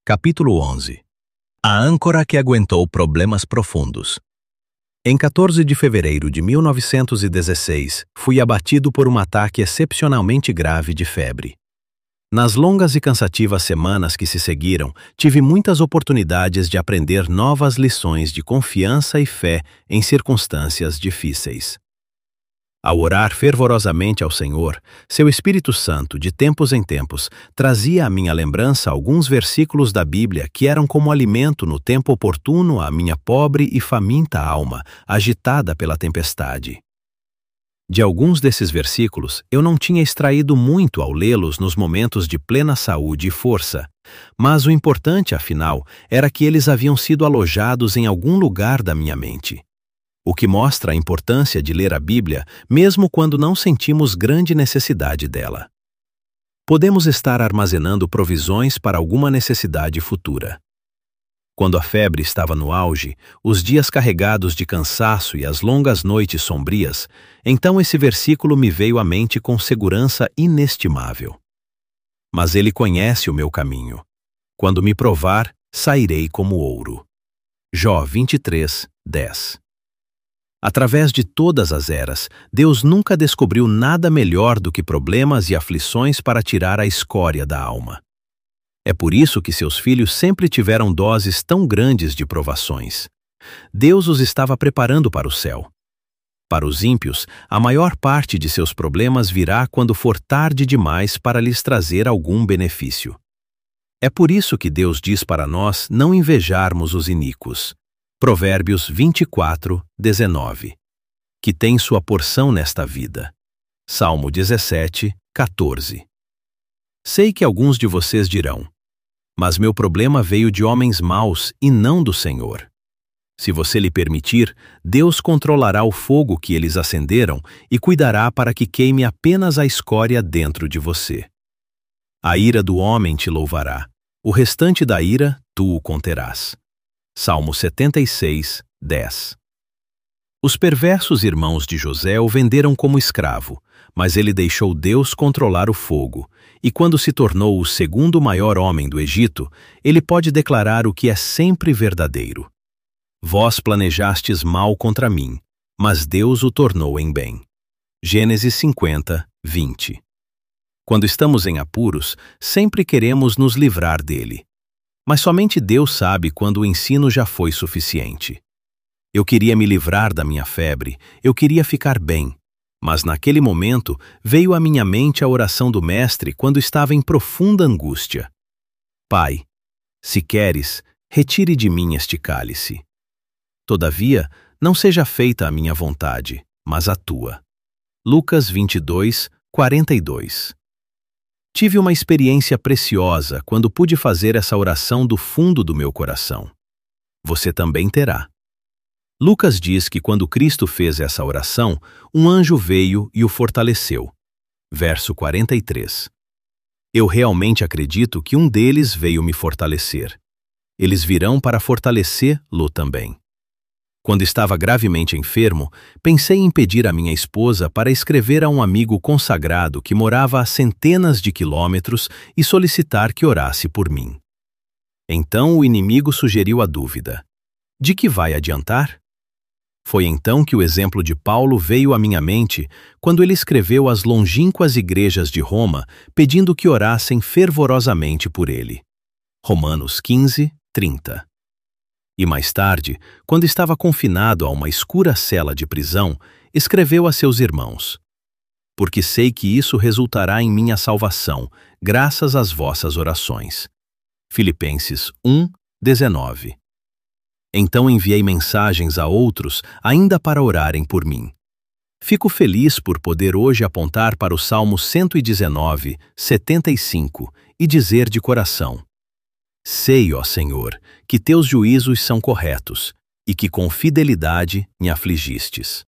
Capítulo 11. A âncora que aguentou problemas profundos. Em 14 de fevereiro de 1916, fui abatido por um ataque excepcionalmente grave de febre. Nas longas e cansativas semanas que se seguiram, tive muitas oportunidades de aprender novas lições de confiança e fé em circunstâncias difíceis. Ao orar fervorosamente ao Senhor, seu Espírito Santo, de tempos em tempos, trazia à minha lembrança alguns versículos da Bíblia que eram como alimento no tempo oportuno à minha pobre e faminta alma, agitada pela tempestade. De alguns desses versículos, eu não tinha extraído muito ao lê-los nos momentos de plena saúde e força, mas o importante, afinal, era que eles haviam sido alojados em algum lugar da minha mente. O que mostra a importância de ler a Bíblia, mesmo quando não sentimos grande necessidade dela. Podemos estar armazenando provisões para alguma necessidade futura. Quando a febre estava no auge, os dias carregados de cansaço e as longas noites sombrias, então esse versículo me veio à mente com segurança inestimável. Mas ele conhece o meu caminho. Quando me provar, sairei como ouro. Jó 23, 10. Através de todas as eras, Deus nunca descobriu nada melhor do que problemas e aflições para tirar a escória da alma. É por isso que seus filhos sempre tiveram doses tão grandes de provações. Deus os estava preparando para o céu. Para os ímpios, a maior parte de seus problemas virá quando for tarde demais para lhes trazer algum benefício. É por isso que Deus diz para nós não invejarmos os iníquos. Provérbios 24, 19. Que tem sua porção nesta vida. Salmo 17, 14. Sei que alguns de vocês dirão, mas meu problema veio de homens maus e não do Senhor. Se você lhe permitir, Deus controlará o fogo que eles acenderam e cuidará para que queime apenas a escória dentro de você. A ira do homem te louvará, o restante da ira tu o conterás. Salmo 76, 10. Os perversos irmãos de José o venderam como escravo, mas ele deixou Deus controlar o fogo, e quando se tornou o segundo maior homem do Egito, ele pode declarar o que é sempre verdadeiro. Vós planejastes mal contra mim, mas Deus o tornou em bem. Gênesis 50, 20. Quando estamos em apuros, sempre queremos nos livrar dele. Mas somente Deus sabe quando o ensino já foi suficiente. Eu queria me livrar da minha febre, eu queria ficar bem, mas naquele momento veio à minha mente a oração do Mestre quando estava em profunda angústia. Pai, se queres, retire de mim este cálice. Todavia, não seja feita a minha vontade, mas a tua. Lucas 22, 42. Tive uma experiência preciosa quando pude fazer essa oração do fundo do meu coração. Você também terá. Lucas diz que quando Cristo fez essa oração, um anjo veio e o fortaleceu. Verso 43. Eu realmente acredito que um deles veio me fortalecer. Eles virão para fortalecer-lo também. Quando estava gravemente enfermo, pensei em pedir à minha esposa para escrever a um amigo consagrado que morava a centenas de quilômetros e solicitar que orasse por mim. Então o inimigo sugeriu a dúvida: de que vai adiantar? Foi então que o exemplo de Paulo veio à minha mente quando ele escreveu às longínquas igrejas de Roma pedindo que orassem fervorosamente por ele. Romanos 15, 30. E mais tarde, quando estava confinado a uma escura cela de prisão, escreveu a seus irmãos: porque sei que isso resultará em minha salvação, graças às vossas orações. Filipenses 1, 19. Então enviei mensagens a outros, ainda para orarem por mim. Fico feliz por poder hoje apontar para o Salmo 119, 75 e dizer de coração: sei, ó Senhor, que teus juízos são corretos, e que com fidelidade me afligistes.